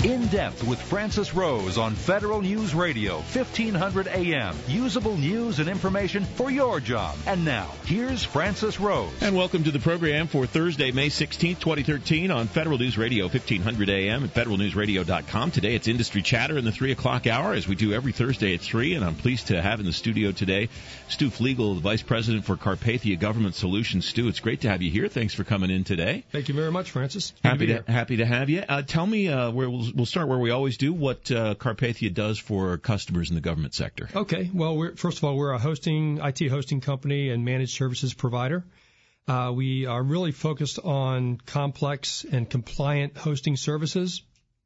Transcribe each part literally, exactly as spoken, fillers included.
In Depth with Francis Rose on Federal News Radio, fifteen hundred A M. Usable news and information for your job. And now, here's Francis Rose. And welcome to the program for Thursday, May sixteenth, twenty thirteen on Federal News Radio, fifteen hundred A M and federal news radio dot com. Today it's Industry Chatter in the three o'clock hour, as we do every Thursday at three. And I'm pleased to have in the studio today Stu Flegel, the Vice President for Carpathia Government Solutions. Stu, it's great to have you here. Thanks for coming in today. Thank you very much, Francis. Good Happy to, to, happy to have you. Uh, tell me, uh, where we'll, we'll start where we always do, what uh, Carpathia does for customers in the government sector. Okay. Well, we're, first of all, we're a hosting, I T hosting company and managed services provider. Uh, we are really focused on complex and compliant hosting services.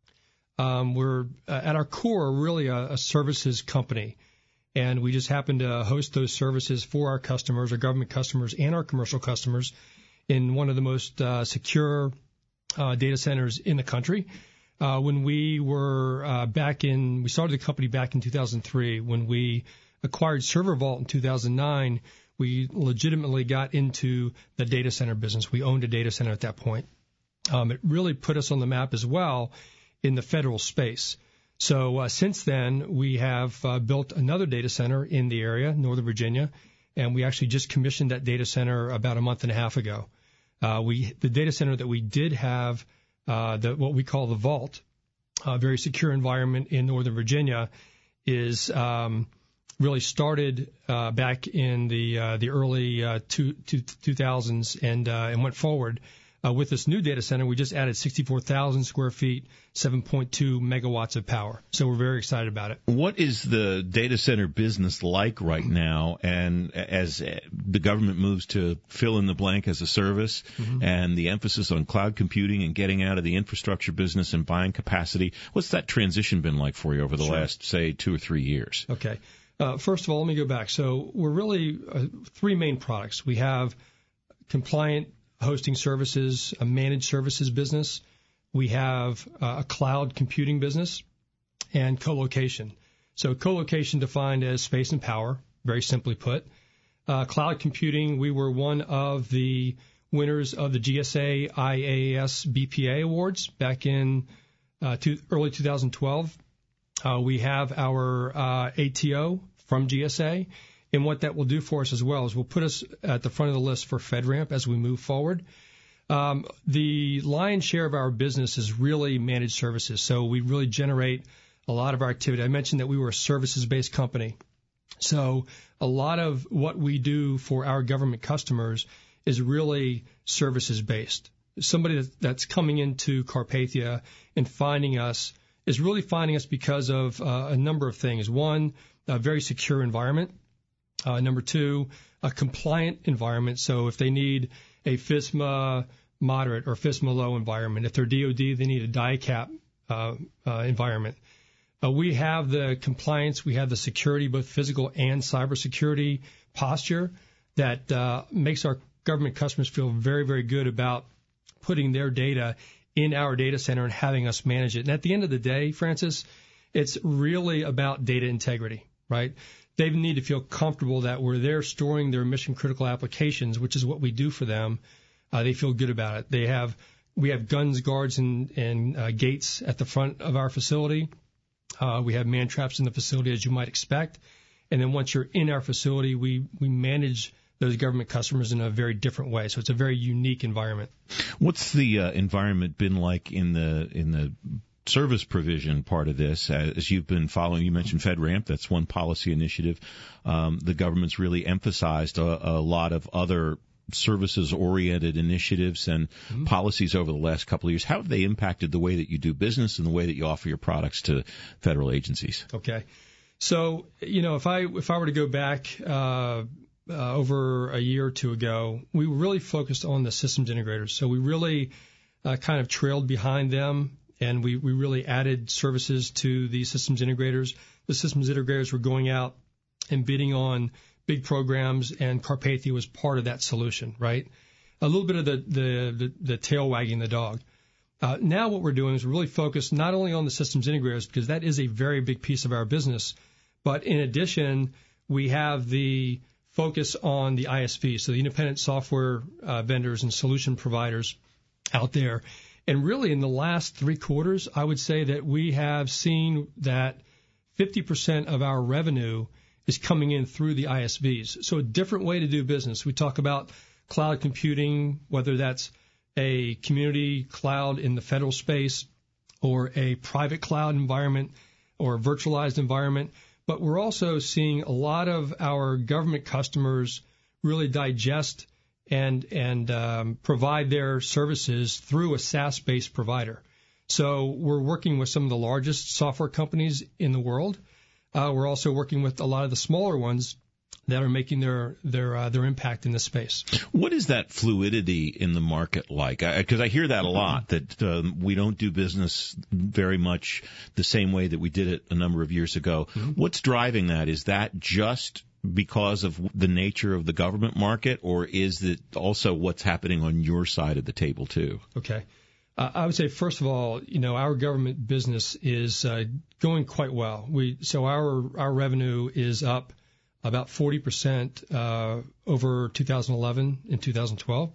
Um, we're uh, at our core really a, a services company, and we just happen to host those services for our customers, our government customers, and our commercial customers in one of the most uh, secure uh, data centers in the country. Uh, when we were uh, back in, we started the company back in two thousand three. When we acquired ServerVault in two thousand nine, we legitimately got into the data center business. We owned a data center at that point. Um, it really put us on the map as well in the federal space. So uh, since then, we have uh, built another data center in the area, Northern Virginia, and we actually just commissioned that data center about a month and a half ago. Uh, we the data center that we did have, uh, the, what we call the Vault, a very secure environment in Northern Virginia, is um, really started uh, back in the uh, the early uh, two, two, two thousands and uh, and went forward. Uh, with this new data center, we just added sixty-four thousand square feet, seven point two megawatts of power. So we're very excited about it. What is the data center business like right now? And as the government moves to fill in the blank as a service, mm-hmm. and the emphasis on cloud computing and getting out of the infrastructure business and buying capacity, what's that transition been like for you over the Sure. last, say, two or three years? Okay. Uh, first of all, let me go back. So we're really uh, three main products. We have compliant hosting services, a managed services business. We have uh, a cloud computing business, and co-location. So co-location defined as space and power, very simply put. Uh, cloud computing, we were one of the winners of the G S A I A S B P A awards back in uh, two, early two thousand twelve. Uh, we have our uh, A T O from G S A. And what that will do for us as well is will put us at the front of the list for FedRAMP as we move forward. Um, the lion's share of our business is really managed services. So we really generate a lot of our activity. I mentioned that we were a services-based company. So a lot of what we do for our government customers is really services-based. Somebody that's coming into Carpathia and finding us is really finding us because of uh, a number of things. One, a very secure environment. Uh, number two, a compliant environment. So if they need a FISMA moderate or FISMA low environment, if they're D O D, they need a D I C A P uh, uh, environment. Uh, we have the compliance, we have the security, both physical and cybersecurity posture that uh, makes our government customers feel very, very good about putting their data in our data center and having us manage it. And at the end of the day, Francis, it's really about data integrity, right? They need to feel comfortable that where they're storing their mission-critical applications, which is what we do for them, uh, they feel good about it. They have, we have guns, guards, and, and uh, gates at the front of our facility. Uh, we have man traps in the facility, as you might expect. And then once you're in our facility, we, we manage those government customers in a very different way. So it's a very unique environment. What's the uh, environment been like in the in the service provision part of this, as you've been following? You mentioned FedRAMP. That's one policy initiative. Um, the government's really emphasized a, a lot of other services-oriented initiatives and mm-hmm. policies over the last couple of years. How have they impacted the way that you do business and the way that you offer your products to federal agencies? Okay. So, you know, if I if I were to go back uh, uh, over a year or two ago, we were really focused on the systems integrators. So we really uh, kind of trailed behind them. And we, we really added services to the systems integrators. The systems integrators were going out and bidding on big programs, and Carpathia was part of that solution, right? A little bit of the, the, the, the tail wagging the dog. Uh, now what we're doing is we're really focused not only on the systems integrators, because that is a very big piece of our business, but in addition, we have the focus on the I S Vs, so the independent software uh, vendors and solution providers out there. And really, in the last three quarters, I would say that we have seen that fifty percent of our revenue is coming in through the I S Vs. So a different way to do business. We talk about cloud computing, whether that's a community cloud in the federal space or a private cloud environment or a virtualized environment. But we're also seeing a lot of our government customers really digest and and um, provide their services through a SaaS-based provider. So we're working with some of the largest software companies in the world. Uh, we're also working with a lot of the smaller ones that are making their their uh, their impact in this space. What is that fluidity in the market like? Because I, I hear that a lot, that um, we don't do business very much the same way that we did it a number of years ago. Mm-hmm. What's driving that? Is that just because of the nature of the government market, or is it also what's happening on your side of the table too? Okay. Uh, I would say, first of all, you know, our government business is uh, going quite well. We so our our revenue is up about forty percent uh, over two thousand eleven and two thousand twelve.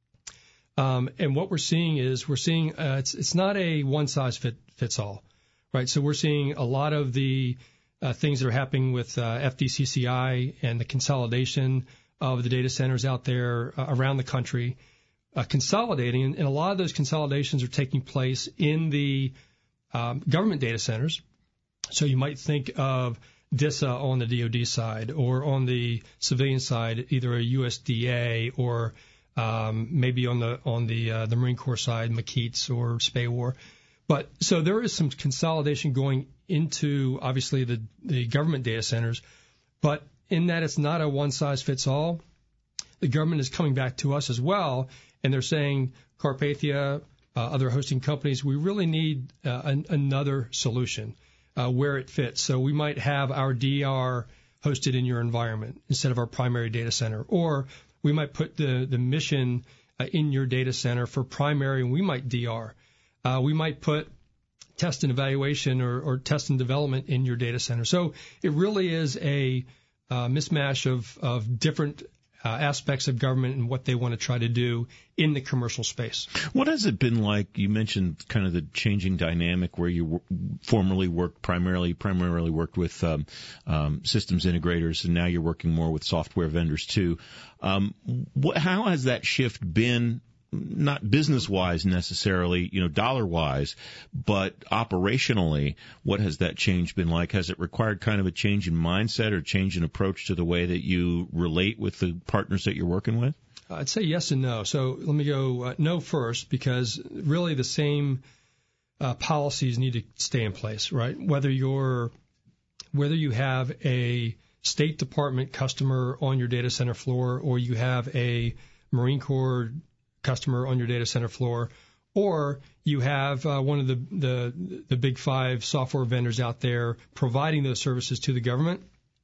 Um, and what we're seeing is we're seeing uh, it's it's not a one size fit, fits all, right? So we're seeing a lot of the uh, things that are happening with uh, F D C C I and the consolidation of the data centers out there uh, around the country, uh, consolidating, and, and a lot of those consolidations are taking place in the um, government data centers. So you might think of D I S A on the D O D side, or on the civilian side, either a U S D A or um, maybe on the on the uh, the Marine Corps side, McKeats or SPAWAR. But so there is some consolidation going into obviously the the government data centers, but in that it's not a one size fits all. The government is coming back to us as well, and they're saying, Carpathia, uh, other hosting companies, we really need uh, an, another solution. Uh, where it fits. So we might have our D R hosted in your environment instead of our primary data center, or we might put the, the mission uh, in your data center for primary, and we might D R. Uh, we might put test and evaluation or, or test and development in your data center. So it really is a uh, mismatch of, of different Uh, aspects of government and what they want to try to do in the commercial space. What has it been like? You mentioned kind of the changing dynamic where you w- formerly worked primarily primarily worked with um, um, systems integrators, and now you're working more with software vendors too. Um, what, how has that shift been? Not business-wise necessarily, you know, dollar-wise, but operationally, what has that change been like? Has it required kind of a change in mindset or change in approach to the way that you relate with the partners that you're working with? I'd say yes and no. So let me go uh, no first, because really the same uh, policies need to stay in place, right? Whether you're whether you have a State Department customer on your data center floor, or you have a Marine Corps customer on your data center floor, or you have uh, one of the, the the big five software vendors out there providing those services to the government,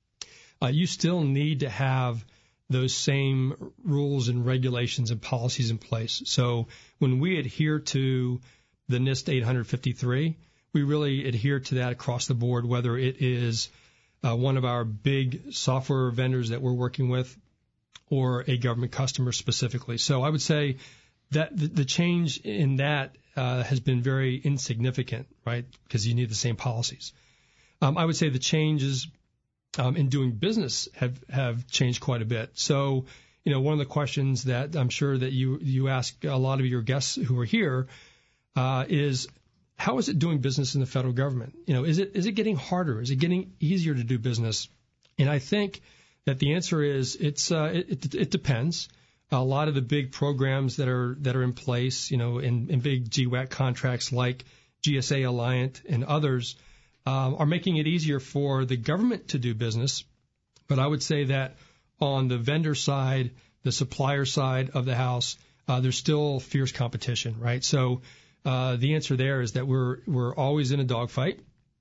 uh, you still need to have those same rules and regulations and policies in place. So when we adhere to the NIST eight fifty-three, we really adhere to that across the board, whether it is uh, one of our big software vendors that we're working with, or a government customer specifically. So I would say that the, the change in that uh, has been very insignificant, right? Because you need the same policies. Um, I would say the changes um, in doing business have, have changed quite a bit. So, you know, one of the questions that I'm sure that you, you ask a lot of your guests who are here uh, is, how is it doing business in the federal government? You know, is it is it getting harder? Is it getting easier to do business? And I think that the answer is it's uh, it, it, it depends. A lot of the big programs that are that are in place, you know, in, in big G WAC contracts like G S A Alliant and others, um, are making it easier for the government to do business. But I would say that on the vendor side, the supplier side of the house, uh, there's still fierce competition, right? So uh, the answer there is that we're we're always in a dogfight.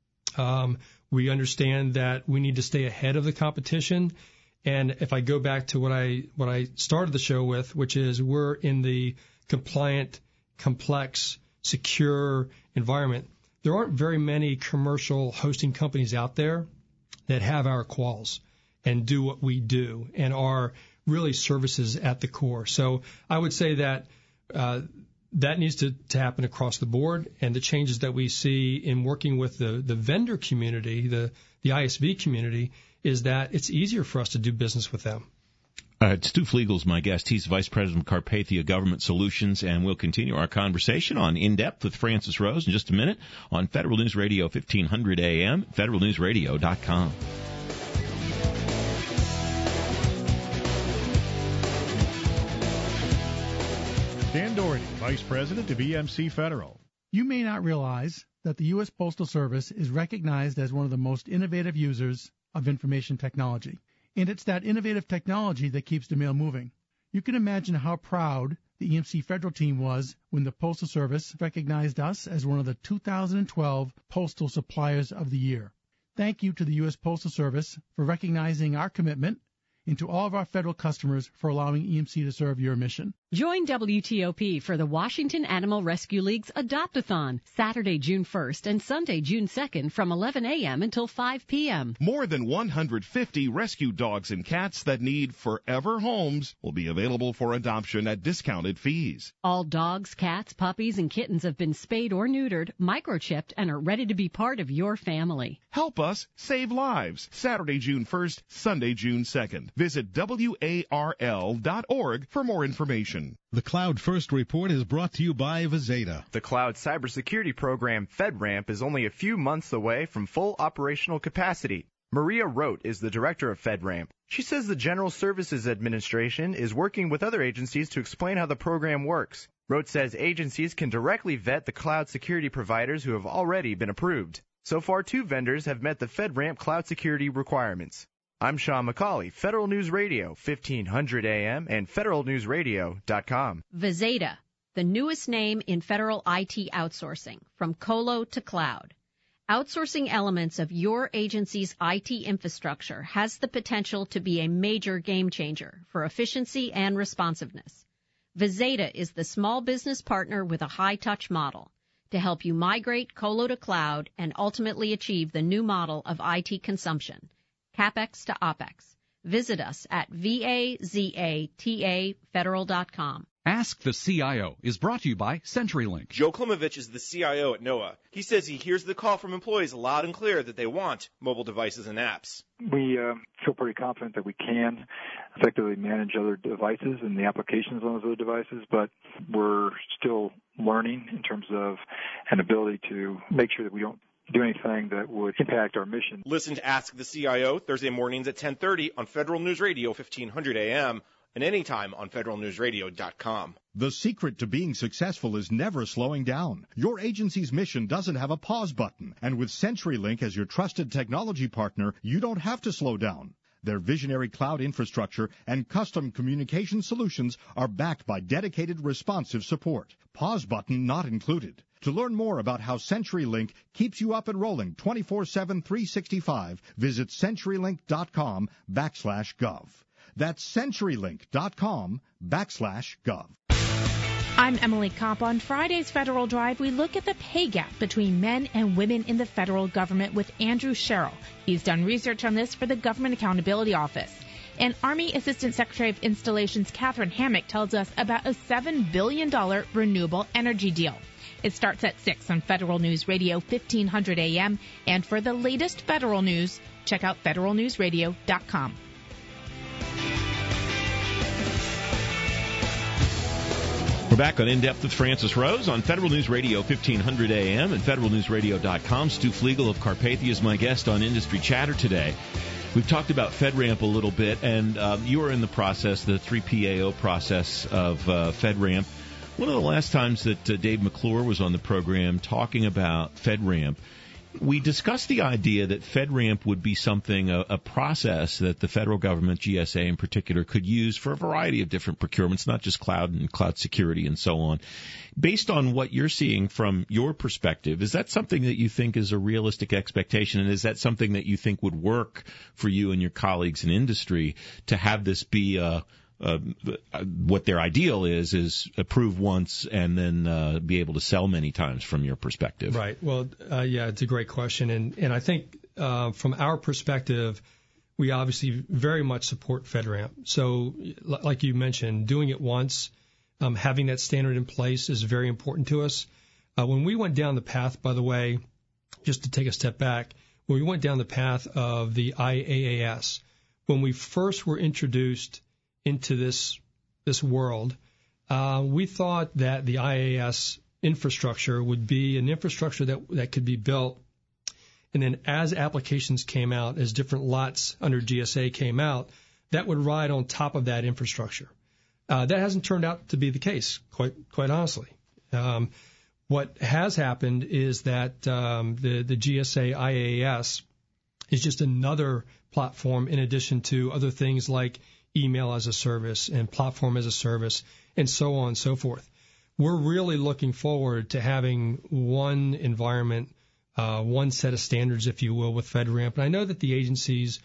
Um, we understand that we need to stay ahead of the competition. And if I go back to what I what I started the show with, which is we're in the compliant, complex, secure environment, there aren't very many commercial hosting companies out there that have our quals and do what we do and are really services at the core. So I would say that uh, that needs to, to happen across the board, and the changes that we see in working with the, the vendor community, the, the I S V community, is that it's easier for us to do business with them. Uh, Stu Fliegel's my guest. He's Vice President of Carpathia Government Solutions, and we'll continue our conversation on In Depth with Francis Rose in just a minute on Federal News Radio fifteen hundred A M, federal news radio dot com. Dan Doherty, Vice President of E M C Federal. You may not realize that the U S Postal Service is recognized as one of the most innovative users of information technology. And it's that innovative technology that keeps the mail moving. You can imagine how proud the E M C Federal team was when the Postal Service recognized us as one of the two thousand twelve Postal Suppliers of the Year. Thank you to the U S Postal Service for recognizing our commitment and to all of our federal customers for allowing E M C to serve your mission. Join W T O P for the Washington Animal Rescue League's Adopt-a-thon, Saturday, June first and Sunday, June second from eleven a.m. until five p.m. More than one hundred fifty rescue dogs and cats that need forever homes will be available for adoption at discounted fees. All dogs, cats, puppies, and kittens have been spayed or neutered, microchipped, and are ready to be part of your family. Help us save lives. Saturday, June first, Sunday, June second. Visit W A R L dot org for more information. The Cloud First Report is brought to you by Vizeta. The cloud cybersecurity program FedRAMP is only a few months away from full operational capacity. Maria Rote is the director of FedRAMP. She says the General Services Administration is working with other agencies to explain how the program works. Rote says agencies can directly vet the cloud security providers who have already been approved. So far, two vendors have met the FedRAMP cloud security requirements. I'm Sean McCauley, Federal News Radio, fifteen hundred A M and federal news radio dot com. Vizeta, the newest name in federal I T outsourcing, from colo to cloud. Outsourcing elements of your agency's I T infrastructure has the potential to be a major game changer for efficiency and responsiveness. Vizeta is the small business partner with a high-touch model to help you migrate colo to cloud and ultimately achieve the new model of I T consumption, CapEx to OpEx. Visit us at vazata federal dot com. Ask the C I O is brought to you by CenturyLink. Joe Klimovich is the C I O at NOAA. He says he hears the call from employees loud and clear that they want mobile devices and apps. We uh, feel pretty confident that we can effectively manage other devices and the applications on those other devices, but we're still learning in terms of an ability to make sure that we don't do anything that would impact our mission. Listen to Ask the C I O Thursday mornings at ten thirty on Federal News Radio, fifteen hundred A M, and anytime on federal news radio dot com. The secret to being successful is never slowing down. Your agency's mission doesn't have a pause button, and with CenturyLink as your trusted technology partner, you don't have to slow down. Their visionary cloud infrastructure and custom communication solutions are backed by dedicated responsive support. Pause button not included. To learn more about how CenturyLink keeps you up and rolling twenty-four seven, three sixty-five, visit CenturyLink.com backslash gov. That's CenturyLink.com backslash gov. I'm Emily Kopp. On Friday's Federal Drive, we look at the pay gap between men and women in the federal government with Andrew Sherrill. He's done research on this for the Government Accountability Office. And Army Assistant Secretary of Installations Catherine Hammock tells us about a seven billion dollars renewable energy deal. It starts at six on Federal News Radio, fifteen hundred A M. And for the latest federal news, check out federal news radio dot com. We're back on In Depth with Francis Rose on Federal News Radio, fifteen hundred A M and federal news radio dot com. Stu Fliegel of Carpathia is my guest on Industry Chatter today. We've talked about FedRAMP a little bit, and um, you were in the process, the three P A O process of uh, FedRAMP. One of the last times that uh, Dave McClure was on the program talking about FedRAMP, we discussed the idea that FedRAMP would be something, a, a process that the federal government, G S A in particular, could use for a variety of different procurements, not just cloud and cloud security and so on. Based on what you're seeing from your perspective, is that something that you think is a realistic expectation, and is that something that you think would work for you and your colleagues in industry to have this be a Uh, what their ideal is, is approve once and then uh, be able to sell many times from your perspective? Right. Well, uh, yeah, it's a great question. And, and I think uh, from our perspective, we obviously very much support FedRAMP. So like you mentioned, doing it once Um, having that standard in place is very important to us. Uh, when we went down the path, by the way, just to take a step back, when we went down the path of the I A A S, when we first were introduced into this this world, uh, we thought that the I A S infrastructure would be an infrastructure that that could be built, and then as applications came out, as different lots under G S A came out, that would ride on top of that infrastructure. Uh, that hasn't turned out to be the case, quite quite honestly. Um, what has happened is that um, the the G S A I A S is just another platform in addition to other things like email as a service and platform as a service and so on and so forth. We're really looking forward to having one environment, uh, one set of standards, if you will, with FedRAMP. And I know that the agencies,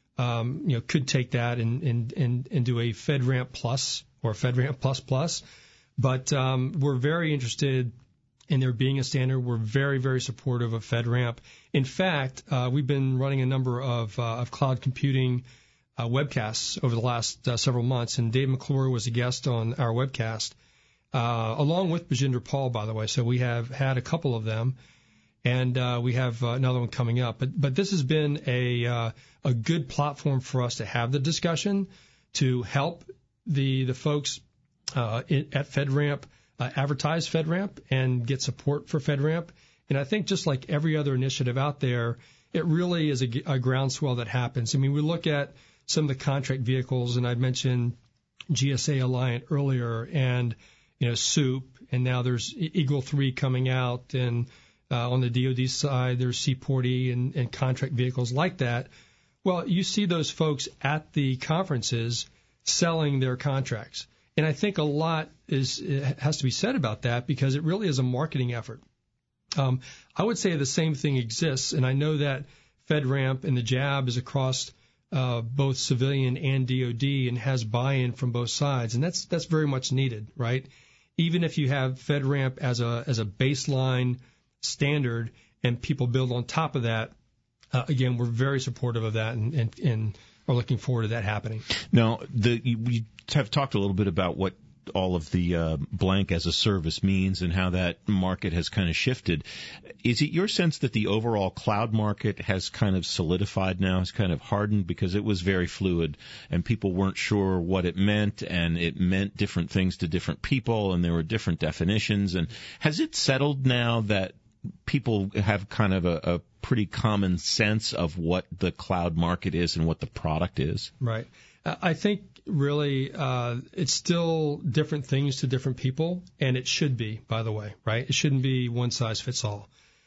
um, you know, could take that and, and, and, and do a FedRAMP Plus or FedRAMP Plus Plus. But um, we're very interested in there being a standard. We're very, very supportive of FedRAMP. In fact, uh, we've been running a number of, uh, of cloud computing uh, webcasts over the last uh, several months, and Dave McClure was a guest on our webcast, uh, along with Bajinder Paul, by the way. So we have had a couple of them, and uh, we have uh, another one coming up. But but this has been a uh, a good platform for us to have the discussion, to help the the folks uh, at FedRAMP uh, advertise FedRAMP and get support for FedRAMP. And I think just like every other initiative out there, it really is a, a groundswell that happens. I mean, we look at some of the contract vehicles, and I mentioned G S A Alliant earlier, and you know, SOUP, and now there's Eagle three coming out, and uh, on the D O D side, there's Seaport E and, and contract vehicles like that. Well, you see those folks at the conferences selling their contracts, and I think a lot is has to be said about that because it really is a marketing effort. Um, I would say the same thing exists, and I know that FedRAMP and the J A B is across uh, both civilian and D O D and has buy-in from both sides, and that's that's very much needed, right? Even if you have FedRAMP as a as a baseline standard and people build on top of that, uh, again, we're very supportive of that and, and, and are looking forward to that happening. Now, the, we have talked a little bit about what all of the uh, blank as a service means and how that market has kind of shifted. Is it your sense that the overall cloud market has kind of solidified now, has kind of hardened, because it was very fluid and people weren't sure what it meant, and it meant different things to different people, and there were different definitions? And has it settled now that people have kind of a, a pretty common sense of what the cloud market is and what the product is? Right. I think really uh, it's still different things to different people, and it should be, by the way, right? It shouldn't be one size fits all.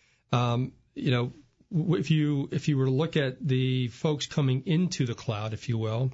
Um, you know, if you if you were to look at the folks coming into the cloud, if you will,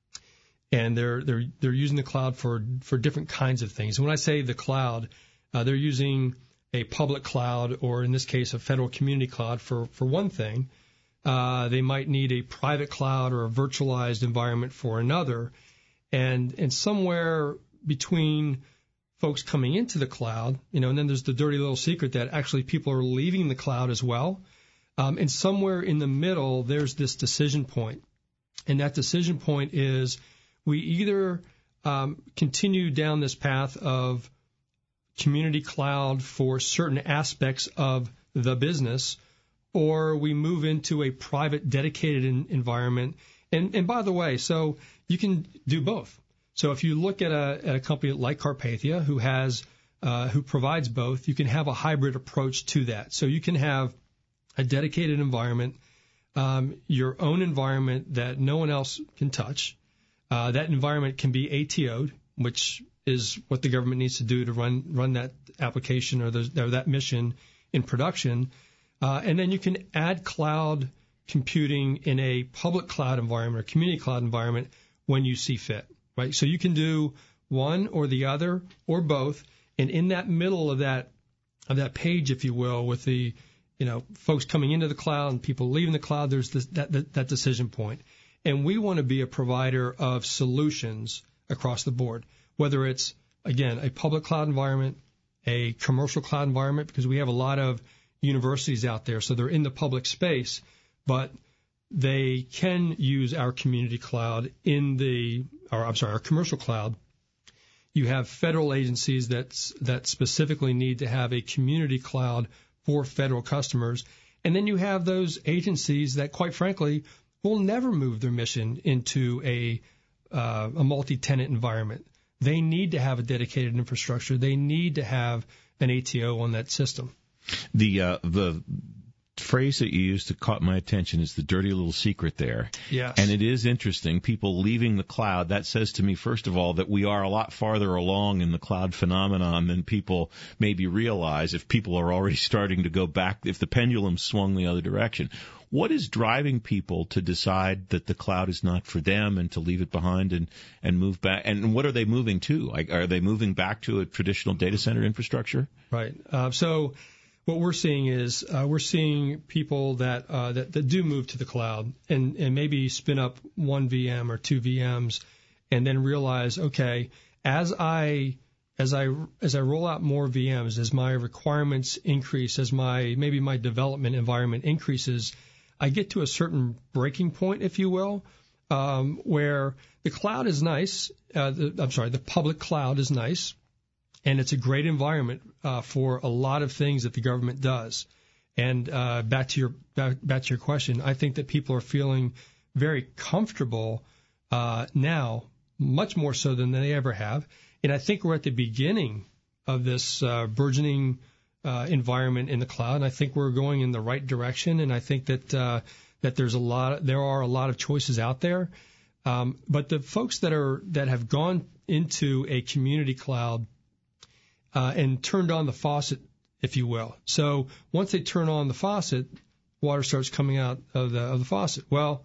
and they're they're they're using the cloud for for different kinds of things. And when I say the cloud, uh, they're using a public cloud, or in this case, a federal community cloud for for one thing. Uh, they might need a private cloud or a virtualized environment for another. And, and somewhere between folks coming into the cloud, you know, and then there's the dirty little secret that actually people are leaving the cloud as well. Um, and somewhere in the middle, there's this decision point. And that decision point is we either um, continue down this path of community cloud for certain aspects of the business, or we move into a private dedicated in, environment. And, and by the way, so you can do both. So if you look at a, at a company like Carpathia, who has, uh, who provides both, you can have a hybrid approach to that. So you can have a dedicated environment, um, your own environment that no one else can touch. Uh, that environment can be A T O'd, which is what the government needs to do to run, run that application or, the, or that mission in production. Uh, and then you can add cloud computing in a public cloud environment or community cloud environment when you see fit, right? So you can do one or the other or both. And in that middle of that of that page, if you will, with the, you know, folks coming into the cloud and people leaving the cloud, there's this, that, that that decision point. And we want to be a provider of solutions across the board, whether it's, again, a public cloud environment, a commercial cloud environment, because we have a lot of universities out there, so they're in the public space, but they can use our community cloud in the, or I'm sorry, our commercial cloud You have federal agencies that's, that specifically need to have a community cloud for federal customers. And then you have those agencies that, quite frankly, will never move their mission into a, uh, a multi-tenant environment. They need to have a dedicated infrastructure. They need to have an A T O on that system. The uh, the phrase that you used that caught my attention is the dirty little secret there. Yes. And it is interesting. People leaving the cloud, that says to me, first of all, that we are a lot farther along in the cloud phenomenon than people maybe realize if people are already starting to go back, if the pendulum swung the other direction. What is driving people to decide that the cloud is not for them and to leave it behind and, and move back? And what are they moving to? Like, are they moving back to a traditional data center infrastructure? Right. Uh, so what we're seeing is uh, we're seeing people that, uh, that that do move to the cloud and, and maybe spin up one V M or two V Ms and then realize, okay, as I as I as I roll out more V Ms, as my requirements increase, as my maybe my development environment increases, I get to a certain breaking point, if you will, um, where the cloud is nice. Uh, the, I'm sorry, the public cloud is nice. And it's a great environment uh, for a lot of things that the government does. And uh, back to your back, back to your question, I think that people are feeling very comfortable uh, now, much more so than they ever have. And I think we're at the beginning of this uh, burgeoning uh, environment in the cloud. And I think we're going in the right direction. And I think that uh, that there's a lot, there are a lot of choices out there. Um, but the folks that are that have gone into a community cloud Uh, and turned on the faucet, if you will. So once they turn on the faucet, water starts coming out of the of the faucet. Well,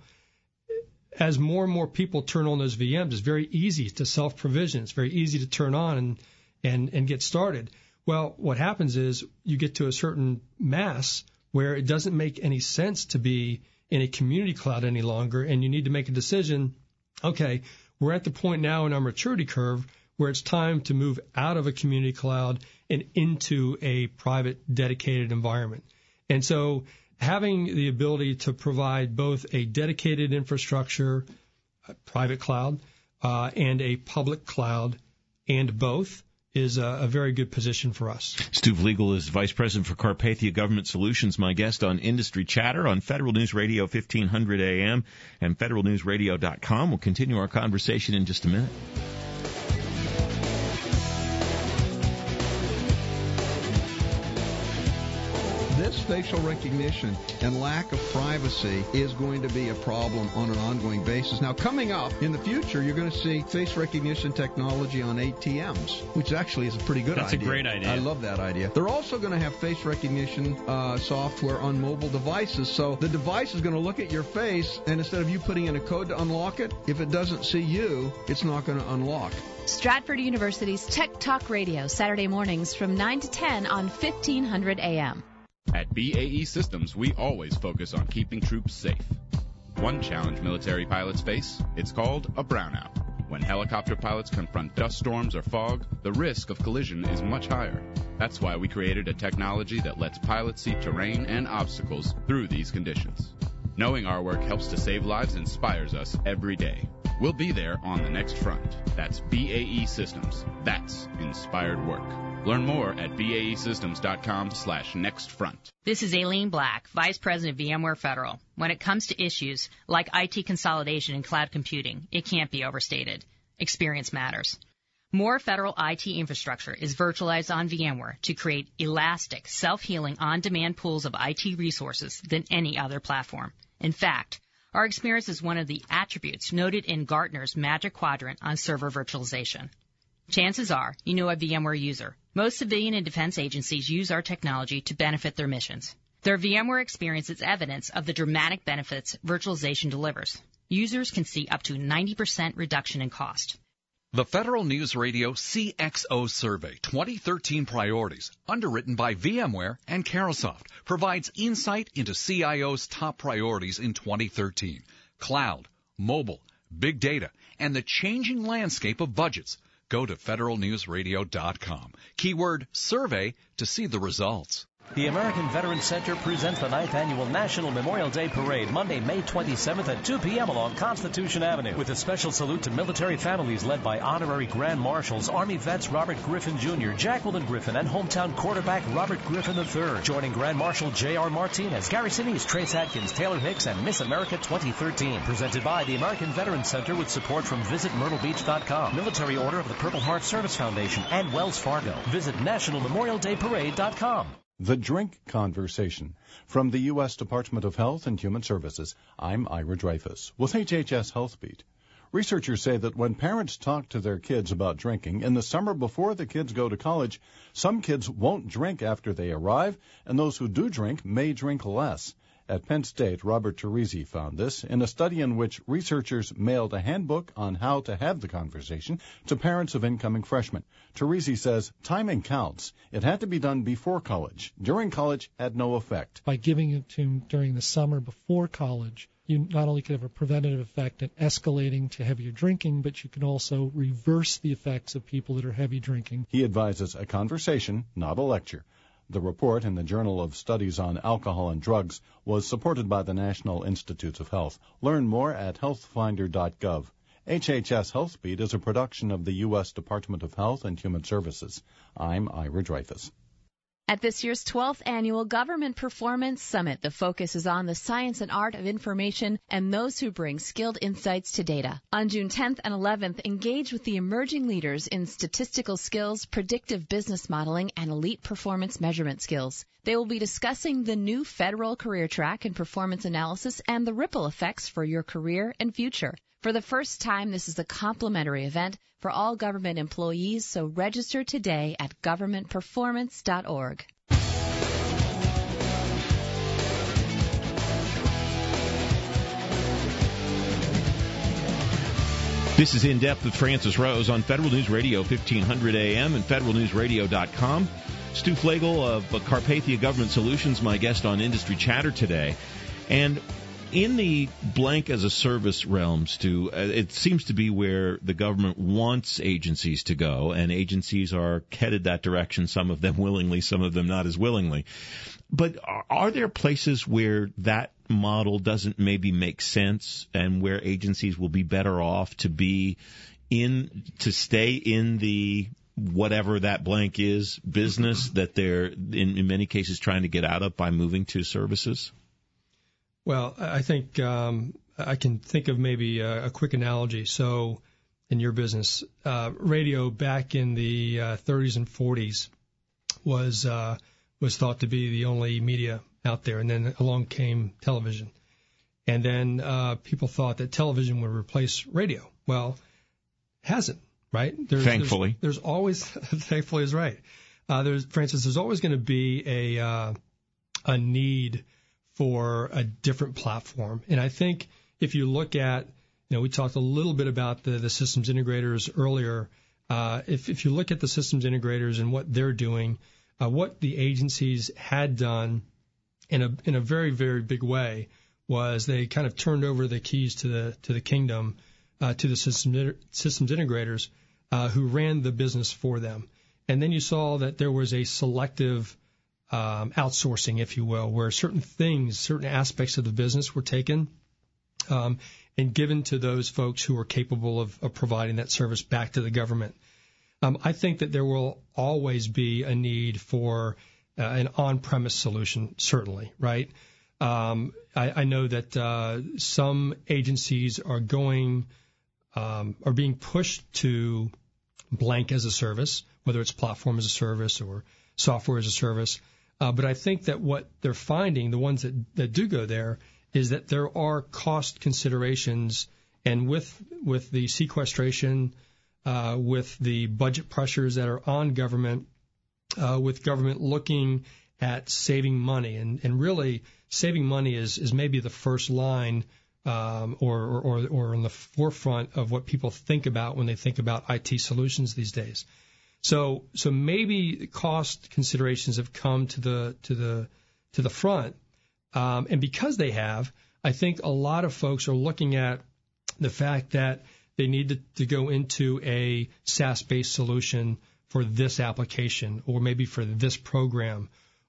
as more and more people turn on those V Ms, it's very easy to self-provision. It's very easy to turn on and and and get started. Well, what happens is you get to a certain mass where it doesn't make any sense to be in a community cloud any longer, and you need to make a decision. Okay, we're at the point now in our maturity curve where it's time to move out of a community cloud and into a private dedicated environment. And so having the ability to provide both a dedicated infrastructure, a private cloud, uh, and a public cloud, and both, is a, a very good position for us. Stu Vliegel is Vice President for Carpathia Government Solutions, my guest on Industry Chatter on Federal News Radio fifteen hundred A M and federal news radio dot com. We'll continue our conversation in just a minute. This facial recognition and lack of privacy is going to be a problem on an ongoing basis. Now, coming up in the future, you're going to see face recognition technology on A T Ms, which actually is a pretty good That's idea. That's a great idea. I love that idea. They're also going to have face recognition uh, software on mobile devices. So the device is going to look at your face, and instead of you putting in a code to unlock it, if it doesn't see you, it's not going to unlock. Stratford University's Tech Talk Radio, Saturday mornings from nine to ten on fifteen hundred A M. At B A E Systems, we always focus on keeping troops safe. One challenge military pilots face, it's called a brownout. When helicopter pilots confront dust storms or fog, the risk of collision is much higher. That's why we created a technology that lets pilots see terrain and obstacles through these conditions. Knowing our work helps to save lives inspires us every day. We'll be there on the next front. That's B A E Systems. That's inspired work. Learn more at B A E systems dot com slash next front. This is Aileen Black, Vice President of VMware Federal. When it comes to issues like I T consolidation and cloud computing, it can't be overstated. Experience matters. More federal I T infrastructure is virtualized on VMware to create elastic, self-healing, on-demand pools of I T resources than any other platform. In fact, our experience is one of the attributes noted in Gartner's Magic Quadrant on server virtualization. Chances are you know a VMware user. Most civilian and defense agencies use our technology to benefit their missions. Their VMware experience is evidence of the dramatic benefits virtualization delivers. Users can see up to ninety percent reduction in cost. The Federal News Radio C X O Survey twenty thirteen Priorities, underwritten by VMware and Carahsoft, provides insight into C I O's top priorities in twenty thirteen. Cloud, mobile, big data, and the changing landscape of budgets. Go to federal news radio dot com. Keyword survey to see the results. The American Veterans Center presents the ninth Annual National Memorial Day Parade, Monday, May twenty-seventh at two p.m. along Constitution Avenue, with a special salute to military families led by Honorary Grand Marshals, Army vets Robert Griffin Junior, Jacqueline Griffin, and hometown quarterback Robert Griffin the third. Joining Grand Marshal J R. Martinez, Gary Sinise, Trace Atkins, Taylor Hicks, and Miss America twenty thirteen. Presented by the American Veterans Center with support from Visit Myrtle Beach dot com, Military Order of the Purple Heart Service Foundation, and Wells Fargo. Visit National Memorial Day Parade dot com. The Drink Conversation. From the U S Department of Health and Human Services, I'm Ira Dreyfus with H H S Health Beat. Researchers say that when parents talk to their kids about drinking in the summer before the kids go to college, some kids won't drink after they arrive, and those who do drink may drink less. At Penn State, Robert Teresi found this in a study in which researchers mailed a handbook on how to have the conversation to parents of incoming freshmen. Teresi says timing counts. It had to be done before college. During college had no effect. By giving it to them during the summer before college, you not only could have a preventative effect in escalating to heavier drinking, but you can also reverse the effects of people that are heavy drinking. He advises a conversation, not a lecture. The report in the Journal of Studies on Alcohol and Drugs was supported by the National Institutes of Health. Learn more at health finder dot gov. H H S Health Beat is a production of the U S Department of Health and Human Services. I'm Ira Dreyfus. At this year's twelfth Annual Government Performance Summit, the focus is on the science and art of information and those who bring skilled insights to data. On June tenth and eleventh, engage with the emerging leaders in statistical skills, predictive business modeling, and elite performance measurement skills. They will be discussing the new federal career track in performance analysis and the ripple effects for your career and future. For the first time, this is a complimentary event for all government employees, so register today at government performance dot org. This is In Depth with Francis Rose on Federal News Radio, fifteen hundred A M and federal news radio dot com. Stu Flegel of Carpathia Government Solutions, my guest on Industry Chatter today. And in the blank as a service realm, Stu, it seems to be where the government wants agencies to go, and agencies are headed that direction, some of them willingly, some of them not as willingly. But are there places where that model doesn't maybe make sense and where agencies will be better off to be in, to stay in the whatever that blank is business that they're in, in many cases trying to get out of by moving to services? Well, I think um, I can think of maybe a, a quick analogy. So in your business, uh, radio back in the uh, thirties and forties was uh, was thought to be the only media out there. And then along came television. And then uh, people thought that television would replace radio. Well, it hasn't, right? There's, Thankfully. There's, there's always, thankfully is right. Uh, there's, Francis, there's always going to be a uh, a need for a different platform. And I think if you look at, you know, we talked a little bit about the, the systems integrators earlier. Uh, if, if you look at the systems integrators and what they're doing, uh, what the agencies had done in a in a very, very big way was they kind of turned over the keys to the to the kingdom uh, to the systems systems integrators uh, who ran the business for them. And then you saw that there was a selective Um, outsourcing, if you will, where certain things, certain aspects of the business were taken um, and given to those folks who were capable of, of providing that service back to the government. Um, I think that there will always be a need for uh, an on-premise solution, certainly, right? Um, I, I know that uh, some agencies are going, um, are being pushed to blank as a service, whether it's platform as a service or software as a service. Uh, but I think that what they're finding, the ones that, that do go there, is that there are cost considerations, and with with the sequestration, uh, with the budget pressures that are on government, uh, with government looking at saving money, and, and really saving money is, is maybe the first line um, or, or, or in the forefront of what people think about when they think about I T solutions these days. So, so maybe cost considerations have come to the to the to the front, um, and because they have, I think a lot of folks are looking at the fact that they need to, to go into a SaaS-based solution for this application, or maybe for this program,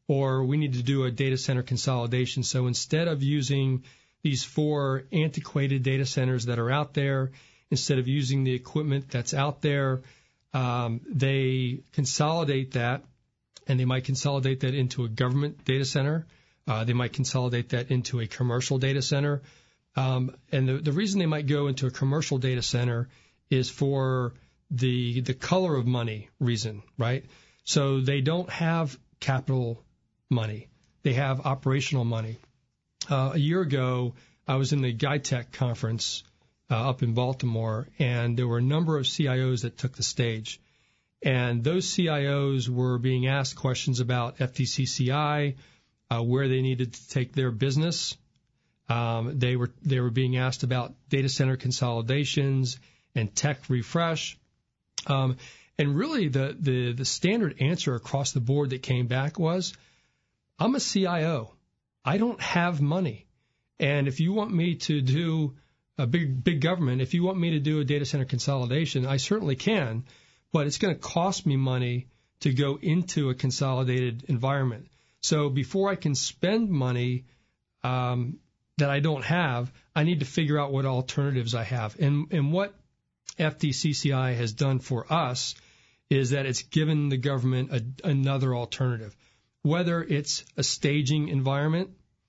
or we need to do a data center consolidation. So instead of using these four antiquated data centers that are out there, instead of using the equipment that's out there, um, they consolidate that, and they might consolidate that into a government data center. Uh, they might consolidate that into a commercial data center. Um, and the, the reason they might go into a commercial data center is for the the color of money reason, right? So they don't have capital money. They have operational money. Uh, a year ago, I was in the GuideTech conference uh, up in Baltimore, and there were a number of C I Os that took the stage. And those C I Os were being asked questions about F T C C I, uh, where they needed to take their business. Um, they were they were being asked about data center consolidations and tech refresh. Um, and really, the, the the standard answer across the board that came back was, I'm a C I O. I don't have money. And if you want me to do a big big government, if you want me to do a data center consolidation, I certainly can. But it's going to cost me money to go into a consolidated environment. So before I can spend money um, that I don't have, I need to figure out what alternatives I have. And, and what F T C C I has done for us is that it's given the government a, another alternative, whether it's a staging environment,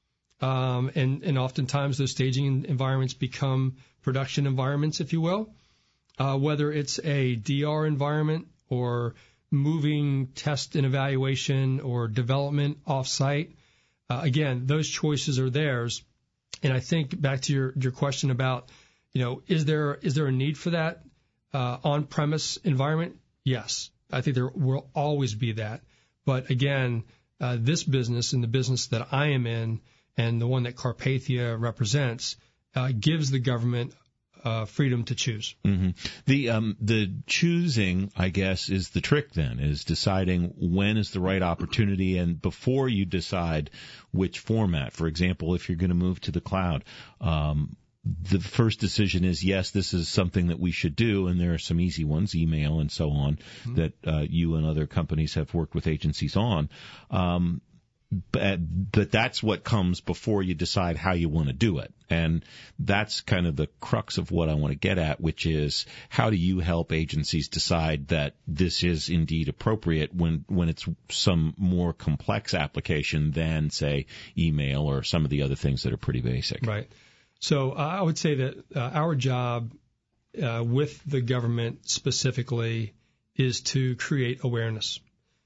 um, and, and oftentimes those staging environments become production environments, if you will. Uh, whether it's a D R environment or moving test and evaluation or development off-site. Uh, again, those choices are theirs. And I think back to your, your question about, you know, is there is there a need for that uh, on-premise environment? Yes. I think there will always be that. But again, uh, this business and the business that I am in and the one that Carpathia represents uh, gives the government Uh, freedom to choose. Mm-hmm. The um, the choosing, I guess, is the trick. Then is deciding when is the right opportunity, and before you decide which format. For example, if you're going to move to the cloud, um, the first decision is yes, this is something that we should do, and there are some easy ones, email and so on, mm-hmm. that uh, you and other companies have worked with agencies on. Um, But, but that's what comes before you decide how you want to do it. And that's kind of the crux of what I want to get at, which is how do you help agencies decide that this is indeed appropriate when, when it's some more complex application than, say, email or some of the other things that are pretty basic. Right. So uh, I would say that uh, our job uh, with the government specifically is to create awareness.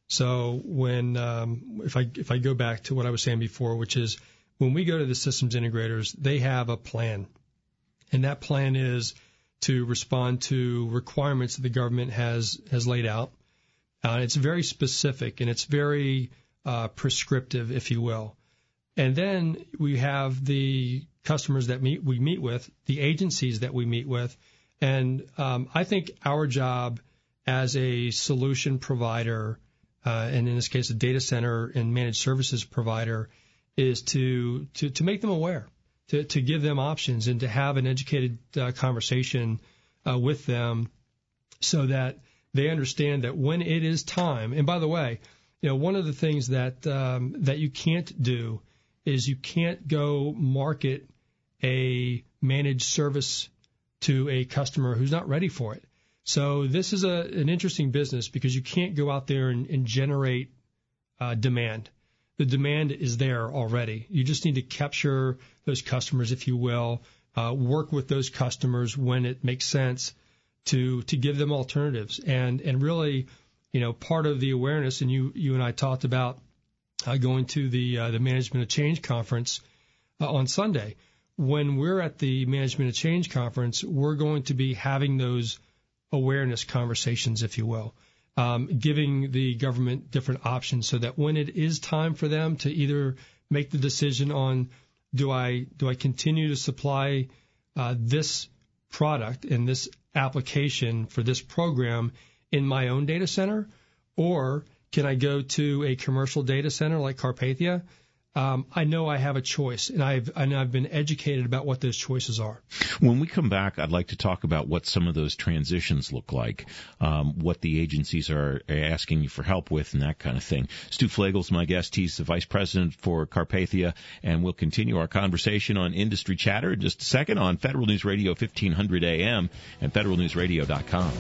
So when um, if I if I go back to what I was saying before, which is when we go to the systems integrators, they have a plan, and that plan is to respond to requirements that the government has has laid out. Uh, it's very specific and it's very uh, prescriptive, if you will. And then we have the customers that meet, we meet with, the agencies that we meet with, and um, I think our job as a solution provider. Uh, and in this case, a data center and managed services provider, is to to, to make them aware, to, to give them options, and to have an educated uh, conversation uh, with them, so that they understand that when it is time. And by the way, you know, one of the things that um, that you can't do is you can't go market a managed service to a customer who's not ready for it. So this is a, an interesting business because you can't go out there and, and generate uh, demand. The demand is there already. You just need to capture those customers, if you will, uh, work with those customers when it makes sense to to give them alternatives. And and really, you know, part of the awareness, and you you and I talked about uh, going to the uh, the Management of Change conference uh, on Sunday. When we're at the Management of Change conference, we're going to be having those awareness conversations, if you will, um, giving the government different options so that when it is time for them to either make the decision on do I do I continue to supply uh, this product and this application for this program in my own data center, or can I go to a commercial data center like Carpathia? um, I know I have a choice, and I've and I've been educated about what those choices are. When we come back, I'd like to talk about what some of those transitions look like, um, what the agencies are asking you for help with, and that kind of thing. Stu Flagel's my guest. He's the vice president for Carpathia, and we'll continue our conversation on Industry Chatter in just a second on Federal News Radio fifteen hundred A M and federal news radio dot com.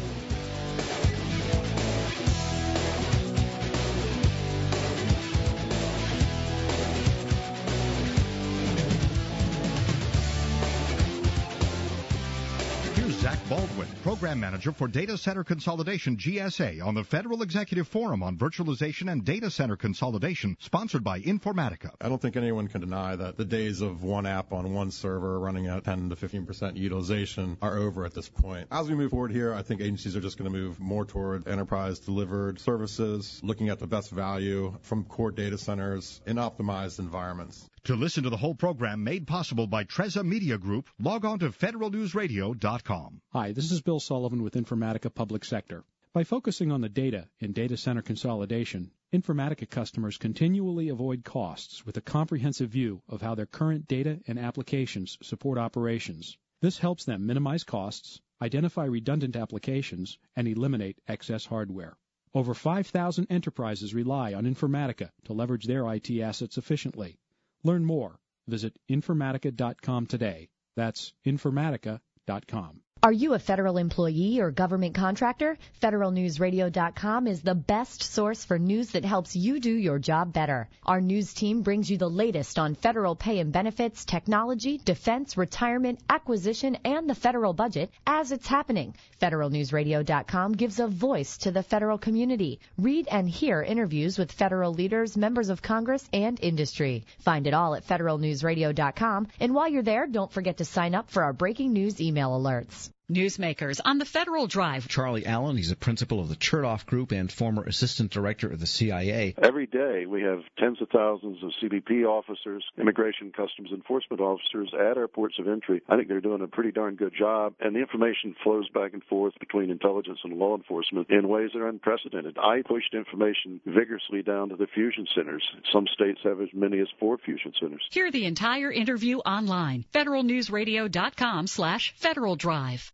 Baldwin, Program Manager for Data Center Consolidation, G S A, on the Federal Executive Forum on Virtualization and Data Center Consolidation, sponsored by Informatica. I don't think anyone can deny that the days of one app on one server running at ten to fifteen percent utilization are over at this point. As we move forward here, I think agencies are just going to move more toward enterprise-delivered services, looking at the best value from core data centers in optimized environments. To listen to the whole program made possible by Treza Media Group, log on to federal news radio dot com. Hi, this is Bill Sullivan with Informatica Public Sector. By focusing on the data in data center consolidation, Informatica customers continually avoid costs with a comprehensive view of how their current data and applications support operations. This helps them minimize costs, identify redundant applications, and eliminate excess hardware. Over five thousand enterprises rely on Informatica to leverage their I T assets efficiently. Learn more. Visit informatica dot com today. That's informatica dot com. Are you a federal employee or government contractor? federal news radio dot com is the best source for news that helps you do your job better. Our news team brings you the latest on federal pay and benefits, technology, defense, retirement, acquisition, and the federal budget as it's happening. federal news radio dot com gives a voice to the federal community. Read and hear interviews with federal leaders, members of Congress, and industry. Find it all at federal news radio dot com. And while you're there, don't forget to sign up for our breaking news email alerts. Newsmakers on the Federal Drive. Charlie Allen, he's a principal of the Chertoff Group and former assistant director of the C I A. Every day we have tens of thousands of C B P officers, Immigration Customs Enforcement officers at our ports of entry. I think they're doing a pretty darn good job, and the information flows back and forth between intelligence and law enforcement in ways that are unprecedented. I pushed information vigorously down to the fusion centers. Some states have as many as four fusion centers. Hear the entire interview online. federal news radio dot com slash Federal Drive.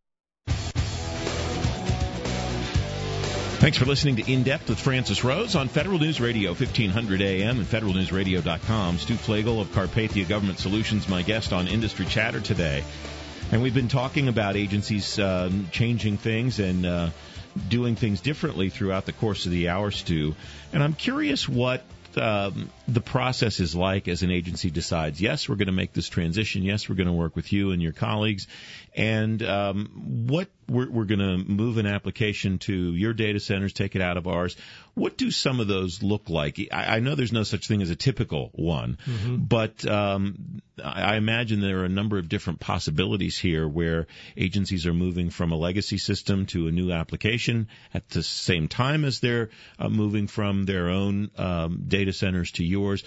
Thanks for listening to In Depth with Francis Rose on Federal News Radio fifteen hundred A M and federal news radio dot com. Stu Flagel of Carpathia Government Solutions, my guest on Industry Chatter today. And we've been talking about agencies uh, changing things and uh, doing things differently throughout the course of the hour, Stu. And I'm curious what um, the process is like as an agency decides, yes, we're going to make this transition, yes, we're going to work with you and your colleagues, and um, what we're, we're going to move an application to your data centers, take it out of ours. What do some of those look like? I, I know there's no such thing as a typical one, mm-hmm. but um, I imagine there are a number of different possibilities here where agencies are moving from a legacy system to a new application at the same time as they're uh, moving from their own um, data centers to yours.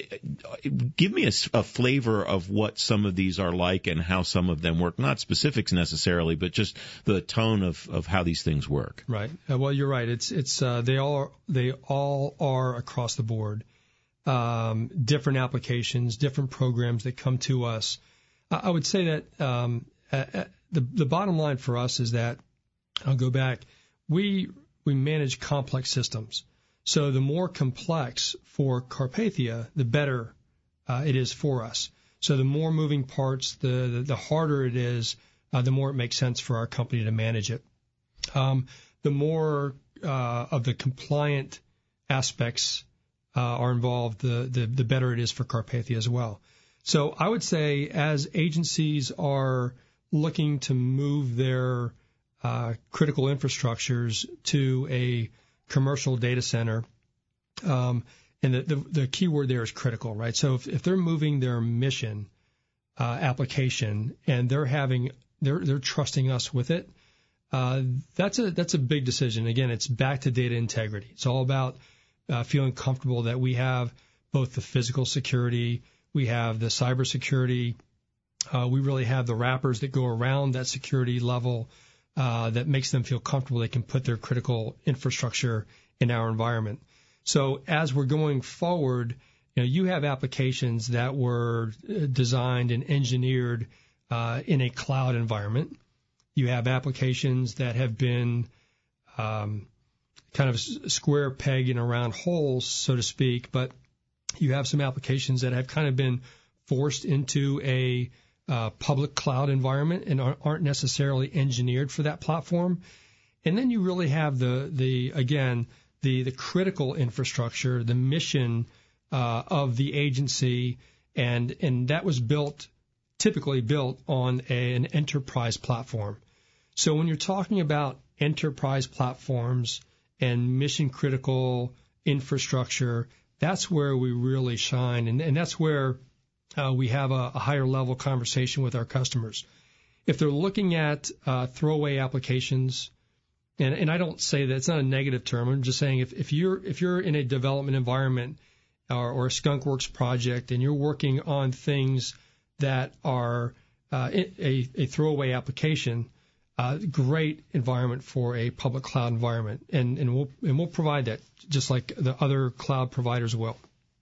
Give me a, a flavor of what some of these are like and how some of them work. Not specifics necessarily, but just the tone of, of how these things work. Right. Uh, well, you're right. It's it's uh, they all are, they all are across the board. Um, different applications, different programs that come to us. I, I would say that um, uh, the the bottom line for us is that I'll go back. We we manage complex systems. So the more complex for Carpathia, the better uh, it is for us. So the more moving parts, the the, the harder it is, uh, the more it makes sense for our company to manage it. Um, the more uh, of the compliant aspects uh, are involved, the, the the better it is for Carpathia as well. So I would say as agencies are looking to move their uh, critical infrastructures to a commercial data center, um, and the, the, the key word there is critical, right? So if, if they're moving their mission uh, application and they're having they're they're trusting us with it, uh, that's a that's a big decision. Again, it's back to data integrity. It's all about uh, feeling comfortable that we have both the physical security, we have the cyber security, uh, we really have the wrappers that go around that security level. Uh, that makes them feel comfortable they can put their critical infrastructure in our environment. So as we're going forward, You know, you have applications that were designed and engineered uh, in a cloud environment. You have applications that have been um, kind of square peg in a round hole, so to speak, but you have some applications that have kind of been forced into a uh, public cloud environment and aren't necessarily engineered for that platform. And then you really have the, the again, the, the critical infrastructure, the mission uh, of the agency, and and that was built, typically built on a, an enterprise platform. So when you're talking about enterprise platforms and mission critical infrastructure, that's where we really shine, and, and that's where uh, we have a, a higher level conversation with our customers. If they're looking at uh, throwaway applications, and, and I don't say that it's not a negative term. I'm just saying if, if you're if you're in a development environment or, or a skunkworks project and you're working on things that are uh, a, a throwaway application, uh, great environment for a public cloud environment, and and we'll and we'll provide that just like the other cloud providers will.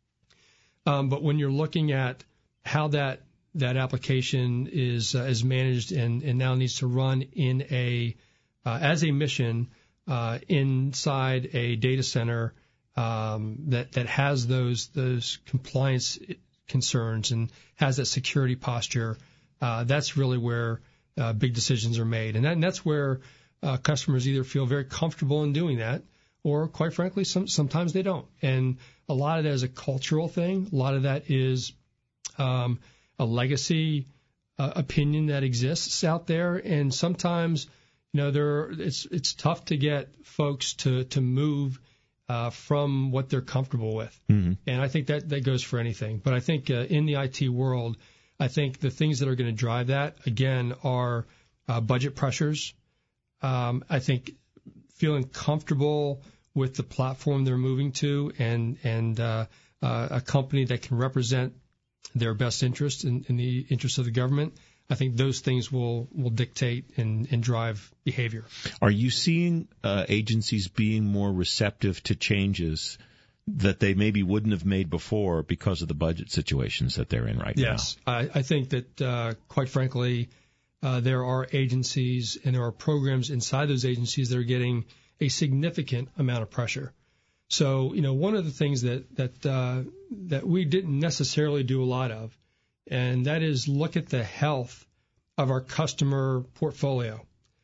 Um, but when you're looking at how that that application is uh, is managed and, and now needs to run in a uh, as a mission uh, inside a data center um, that that has those those compliance concerns and has that security posture, uh, that's really where uh, big decisions are made, and, that, and that's where uh, customers either feel very comfortable in doing that, or quite frankly, some, sometimes they don't. And a lot of that is a cultural thing. A lot of that is um, a legacy uh, opinion that exists out there, and sometimes, you know, there it's it's tough to get folks to to move uh, from what they're comfortable with. Mm-hmm. And I think that that goes for anything. But I think uh, in the I T world, I think the things that are going to drive that again are uh, budget pressures. Um, I think feeling comfortable with the platform they're moving to, and and uh, uh, a company that can represent their best interest in, in the interest of the government. I think those things will, will dictate and, and drive behavior. Are you seeing uh, agencies being more receptive to changes that they maybe wouldn't have made before because of the budget situations that they're in right yes. now? Yes, I, I think that, uh, quite frankly, uh, there are agencies and there are programs inside those agencies that are getting a significant amount of pressure. So, you know, one of the things that that uh, that we didn't necessarily do a lot of, and that is look at the health of our customer portfolio.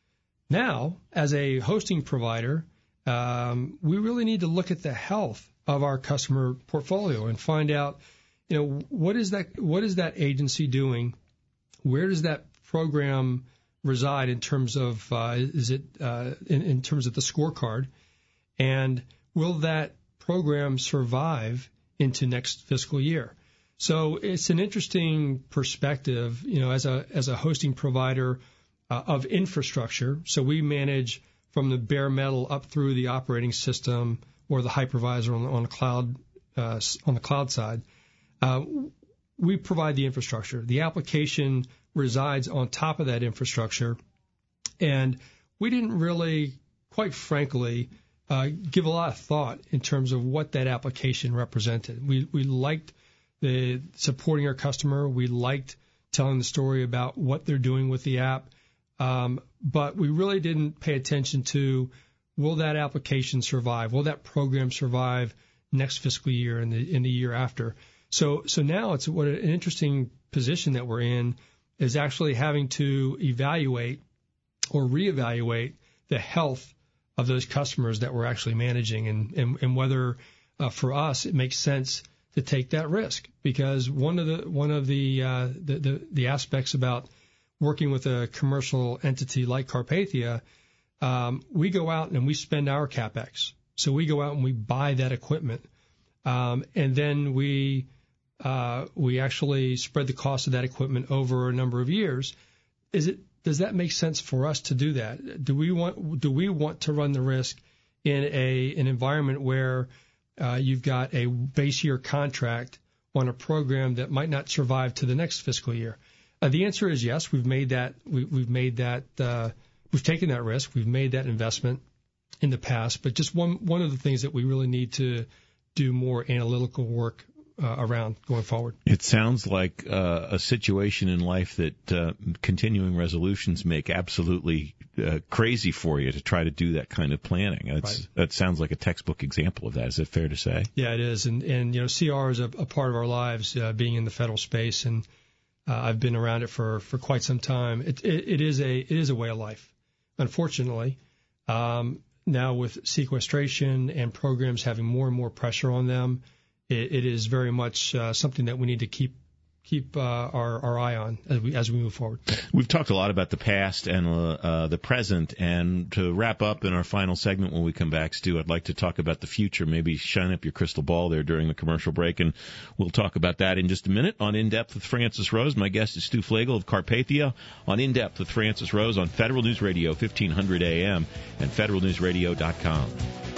Now, as a hosting provider, um, we really need to look at the health of our customer portfolio and find out, you know, what is that what is that agency doing? Where does that program reside in terms of uh, is it uh, in, in terms of the scorecard, and will that program survive into next fiscal year? So it's an interesting perspective, you know, as a as a hosting provider uh, of infrastructure. So we manage from the bare metal up through the operating system or the hypervisor on, on the cloud uh, on the cloud side. Uh, we provide the infrastructure. The application resides on top of that infrastructure, and we didn't really, quite frankly, uh, give a lot of thought in terms of what that application represented. We we liked the supporting our customer. We liked telling the story about what they're doing with the app, um, but we really didn't pay attention to, will that application survive? Will that program survive next fiscal year and the in the year after? So so now it's what an interesting position that we're in is actually having to evaluate or reevaluate the health of those customers that we're actually managing, and and, and whether uh, for us it makes sense to take that risk, because one of the one of the, uh, the the the aspects about working with a commercial entity like Carpathia, um, we go out and we spend our CapEx. So we go out and we buy that equipment, um, and then we uh, we actually spread the cost of that equipment over a number of years. Is it does that make sense for us to do that? Do we want do we want to run the risk in a an environment where Uh, you've got a base year contract on a program that might not survive to the next fiscal year? Uh, the answer is yes. We've made that. We, we've made that. Uh, we've taken that risk. We've made that investment in the past. But just one one of the things that we really need to do more analytical work uh, around going forward. It sounds like uh, a situation in life that uh, continuing resolutions make absolutely uh, crazy for you to try to do that kind of planning. That's, Right. That sounds like a textbook example of that. Is it fair to say? Yeah, it is. And, and you know, C R is a, a part of our lives, uh, being in the federal space, and uh, I've been around it for, for quite some time. It, it, it is a it is a way of life, unfortunately. Um, now with sequestration and programs having more and more pressure on them, it, it is very much uh, something that we need to keep keep uh, our, our eye on as we as we move forward. We've talked a lot about the past and uh, uh, the present, and to wrap up in our final segment when we come back, Stu, I'd like to talk about the future. Maybe shine up your crystal ball there during the commercial break, and we'll talk about that in just a minute on In Depth with Francis Rose. My guest is Stu Flegel of Carpathia on In Depth with Francis Rose on Federal News Radio, fifteen hundred A M and federal news radio dot com.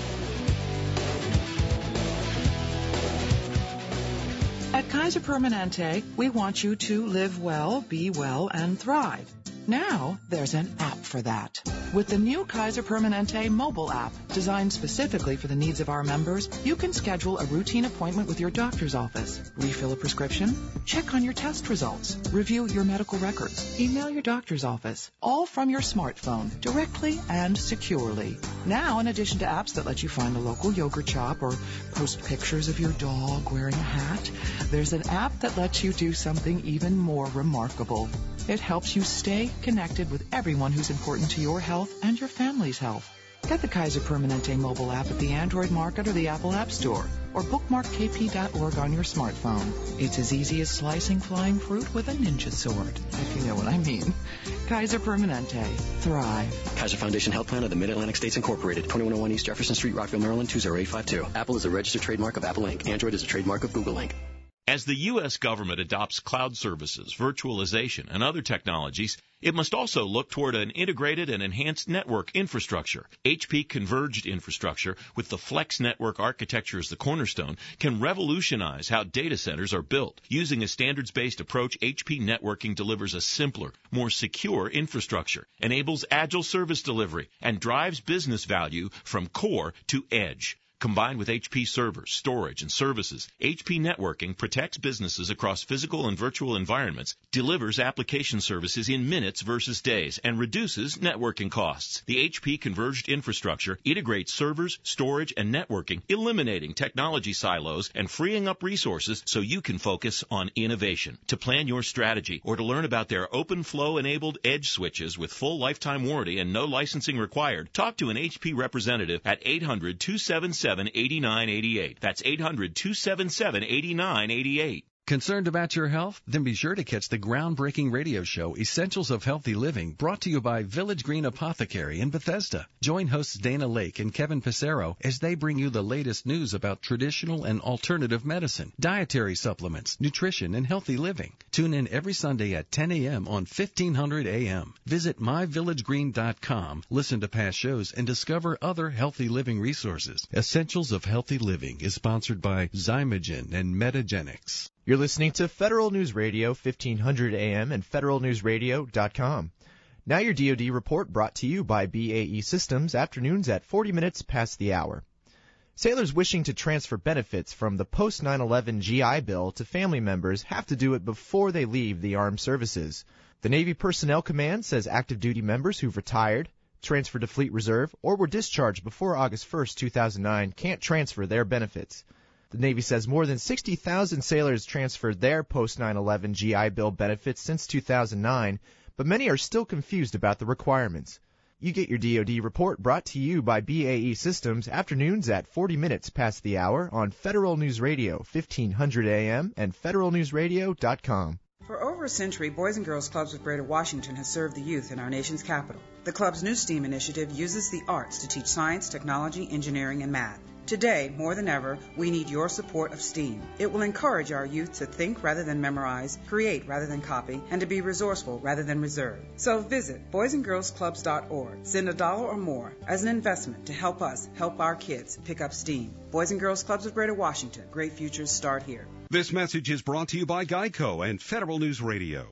At Kaiser Permanente, we want you to live well, be well, and thrive. Now, there's an app for that. With the new Kaiser Permanente mobile app, designed specifically for the needs of our members, you can schedule a routine appointment with your doctor's office, refill a prescription, check on your test results, review your medical records, email your doctor's office, all from your smartphone, directly and securely. Now, in addition to apps that let you find a local yogurt shop or post pictures of your dog wearing a hat, there's an app that lets you do something even more remarkable. It helps you stay connected with everyone who's important to your health and your family's health. Get the Kaiser Permanente mobile app at the Android Market or the Apple App Store, or bookmark k p dot org on your smartphone. It's as easy as slicing flying fruit with a ninja sword, if you know what I mean. Kaiser Permanente. Thrive. Kaiser Foundation Health Plan of the Mid-Atlantic States Incorporated, twenty-one oh one East Jefferson Street, Rockville, Maryland, two oh eight five two. Apple is a registered trademark of Apple Incorporated. Android is a trademark of Google Incorporated. As the U S government adopts cloud services, virtualization, and other technologies, it must also look toward an integrated and enhanced network infrastructure. H P Converged Infrastructure, with the Flex Network architecture as the cornerstone, can revolutionize how data centers are built. Using a standards-based approach, H P Networking delivers a simpler, more secure infrastructure, enables agile service delivery, and drives business value from core to edge. Combined with H P servers, storage, and services, H P Networking protects businesses across physical and virtual environments, delivers application services in minutes versus days, and reduces networking costs. The H P Converged Infrastructure integrates servers, storage, and networking, eliminating technology silos and freeing up resources so you can focus on innovation. To plan your strategy or to learn about their OpenFlow-enabled edge switches with full lifetime warranty and no licensing required, talk to an H P representative at eight hundred, two seven seven, eight nine eight eight. That's eight hundred, two seven seven, eight nine eight eight. Concerned about your health? Then be sure to catch the groundbreaking radio show Essentials of Healthy Living, brought to you by Village Green Apothecary in Bethesda. Join hosts Dana Lake and Kevin Passero as they bring you the latest news about traditional and alternative medicine, dietary supplements, nutrition, and healthy living. Tune in every Sunday at ten a.m. on fifteen hundred A M. Visit my village green dot com, listen to past shows, and discover other healthy living resources. Essentials of Healthy Living is sponsored by Zymogen and Metagenics. You're listening to Federal News Radio, fifteen hundred A M and federal news radio dot com. Now your D O D report brought to you by B A E Systems, afternoons at forty minutes past the hour. Sailors wishing to transfer benefits from the post nine eleven G I Bill to family members have to do it before they leave the armed services. The Navy Personnel Command says active duty members who've retired, transferred to Fleet Reserve, or were discharged before August first, two thousand nine can't transfer their benefits. The Navy says more than sixty thousand sailors transferred their post nine eleven G I Bill benefits since two thousand nine, but many are still confused about the requirements. You get your D O D report brought to you by B A E Systems, afternoons at forty minutes past the hour on Federal News Radio, fifteen hundred A M and federal news radio dot com. For over a century, Boys and Girls Clubs of Greater Washington has served the youth in our nation's capital. The club's new STEAM initiative uses the arts to teach science, technology, engineering, and math. Today, more than ever, we need your support of STEAM. It will encourage our youth to think rather than memorize, create rather than copy, and to be resourceful rather than reserved. So visit boys and girls clubs dot org. Send a dollar or more as an investment to help us help our kids pick up STEAM. Boys and Girls Clubs of Greater Washington. Great futures start here. This message is brought to you by Geico and Federal News Radio.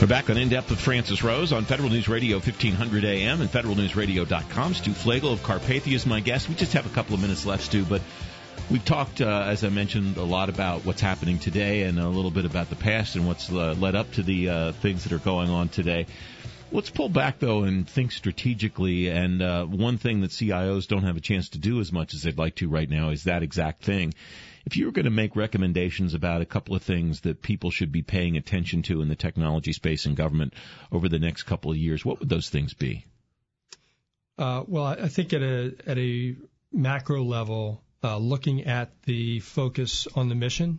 We're back on In Depth with Francis Rose on Federal News Radio fifteen hundred A M and federal news radio dot com. Stu Flegel of Carpathia is my guest. We just have a couple of minutes left, Stu, but we've talked, uh, as I mentioned, a lot about what's happening today and a little bit about the past and what's uh, led up to the uh, things that are going on today. Let's pull back, though, and think strategically. And uh, one thing that C I Os don't have a chance to do as much as they'd like to right now is that exact thing. If you were going to make recommendations about a couple of things that people should be paying attention to in the technology space and government over the next couple of years, what would those things be? Uh, well, I think at a at a macro level, uh, looking at the focus on the mission,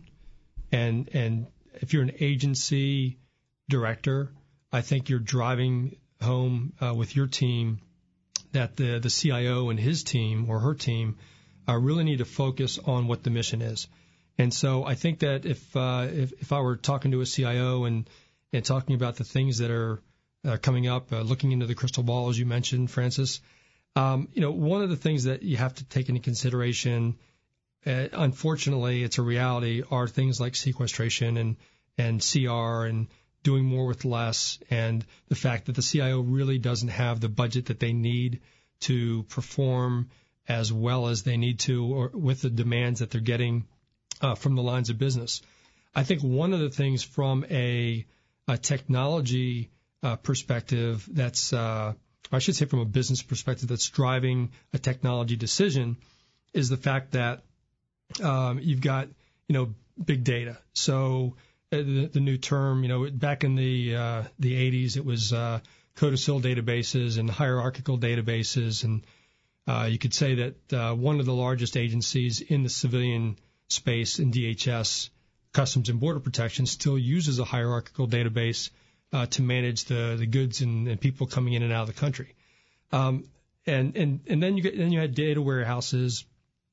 and and if you're an agency director, I think you're driving home uh, with your team that the the C I O and his team or her team uh, really need to focus on what the mission is. And so I think that if uh, if, if I were talking to a C I O and and talking about the things that are uh, coming up, uh, looking into the crystal ball, as you mentioned, Francis, um, you know, one of the things that you have to take into consideration, uh, unfortunately, it's a reality, are things like sequestration and and C R and doing more with less, and the fact that the C I O really doesn't have the budget that they need to perform as well as they need to, or with the demands that they're getting uh, from the lines of business. I think one of the things from a, a technology uh, perspective that's, uh, or I should say from a business perspective that's driving a technology decision is the fact that um, you've got, you know, big data. So The, the new term, you know, back in the uh, the eighties, it was uh, codicil databases and hierarchical databases, and uh, you could say that uh, one of the largest agencies in the civilian space, in D H S, Customs and Border Protection, still uses a hierarchical database uh, to manage the the goods and, and people coming in and out of the country. Um, and and and then you get then you had data warehouses,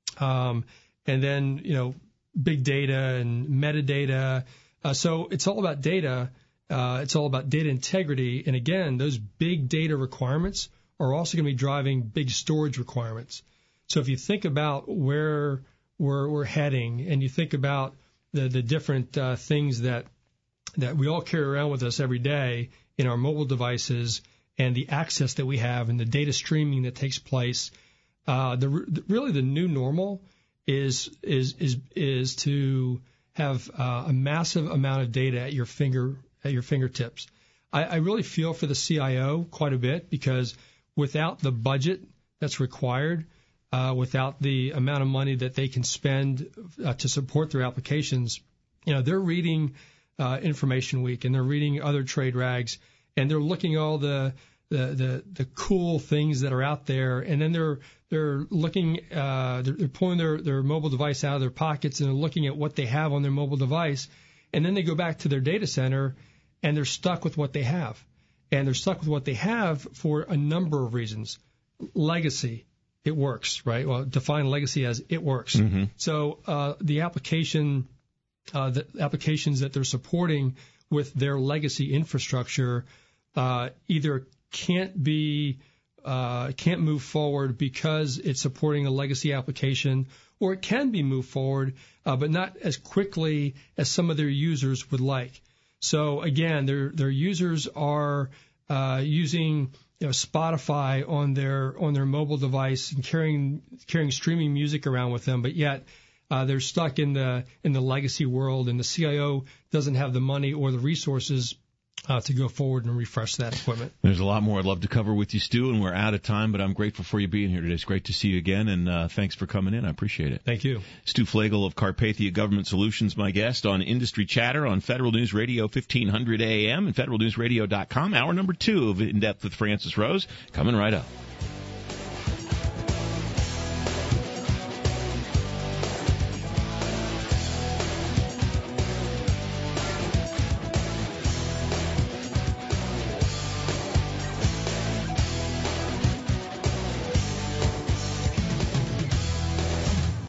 um, and then you know big data and metadata. Uh, so it's all about data. Uh, it's all about data integrity. And again, those big data requirements are also going to be driving big storage requirements. So if you think about where we're, we're heading, and you think about the, the different uh, things that that we all carry around with us every day in our mobile devices, and the access that we have and the data streaming that takes place, uh, the really the new normal is is is is to have uh, a massive amount of data at your finger at your fingertips. I, I really feel for the C I O quite a bit, because without the budget that's required, uh, without the amount of money that they can spend uh, to support their applications, you know, they're reading uh, Information Week and they're reading other trade rags, and they're looking at all the the the, the cool things that are out there, and then they're They're looking, uh, they're, they're pulling their, their mobile device out of their pockets, and they're looking at what they have on their mobile device. And then they go back to their data center, and they're stuck with what they have. And they're stuck with what they have for a number of reasons. Legacy, it works, right? Well, define legacy as it works. Mm-hmm. So uh, the application, uh, the applications that they're supporting with their legacy infrastructure uh, either can't be Uh, can't move forward because it's supporting a legacy application, or it can be moved forward, uh, but not as quickly as some of their users would like. So again, their their users are uh, using you know, Spotify on their on their mobile device and carrying carrying streaming music around with them, but yet uh, they're stuck in the in the legacy world, and the C I O doesn't have the money or the resources Uh, to go forward and refresh that equipment. There's a lot more I'd love to cover with you, Stu, and we're out of time, but I'm grateful for you being here today. It's great to see you again, and uh, thanks for coming in. I appreciate it. Thank you. Stu Flegel of Carpathia Government Solutions, my guest on Industry Chatter on Federal News Radio fifteen hundred A M and federal news radio dot com. Hour number two of In Depth with Francis Rose, coming right up.